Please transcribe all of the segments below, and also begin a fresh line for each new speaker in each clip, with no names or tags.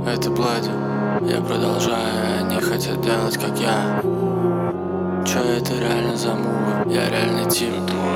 Это Блэд. Я продолжаю, они хотят делать как я. Чё это реально за мувы? Я реально тип.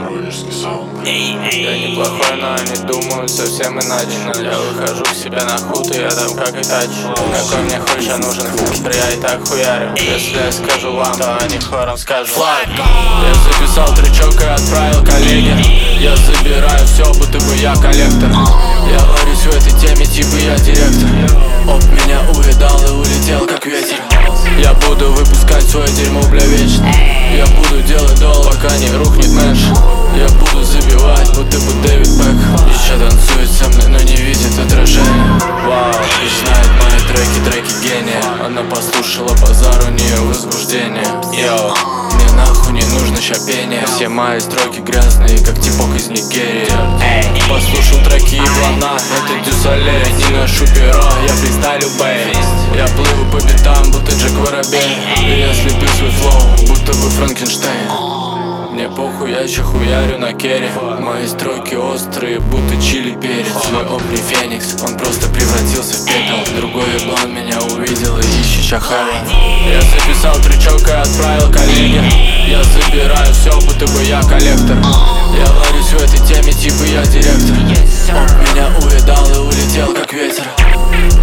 Я неплохой, но они думают совсем иначе. Я выхожу к себе на худ, и я там как и тач. Какой мне хочешь, а нужен фильтр, я и так хуярю. Если я скажу вам, то они хором скажут флаг. Я записал тречок и отправил коллеге. Я забираю все, будто бы я коллектор. Я варюсь в этой теме, типа я директор. Оп, меня увидал и улетел как ветер. Я буду выпускать свое дерьмо, бля, вечно. Я буду делать долг, пока не рухнет мэнш. Я буду забивать, будто бы Дэвид Бек. Еще танцует со мной, но не видит отражения. Вау, и знает мои треки гения. Она послушала базар, у нее возбуждение. Йоу, мне нахуй не нужно щапение. Все мои строки грязные, как типок из Нигерии. Послушал треки Иблана, это Дюсале. Не ношу перо, я фристайлю бэй. Я плыву по битам, будто Джек Воробей. И я слеплю свой флоу, будто бы Франкенштейн. Мне похуй, я еще хуярю на керри. Мои строки острые, будто чили перец. Мой опри Феникс, он просто превратился в пепел. Другой еблан меня увидел и ищет чахара. Я записал тречок и отправил коллеге. Я забираю все, будто бы я коллектор. Я варюсь в этой теме, типа я директор. Оп, меня увидал и улетел как ветер.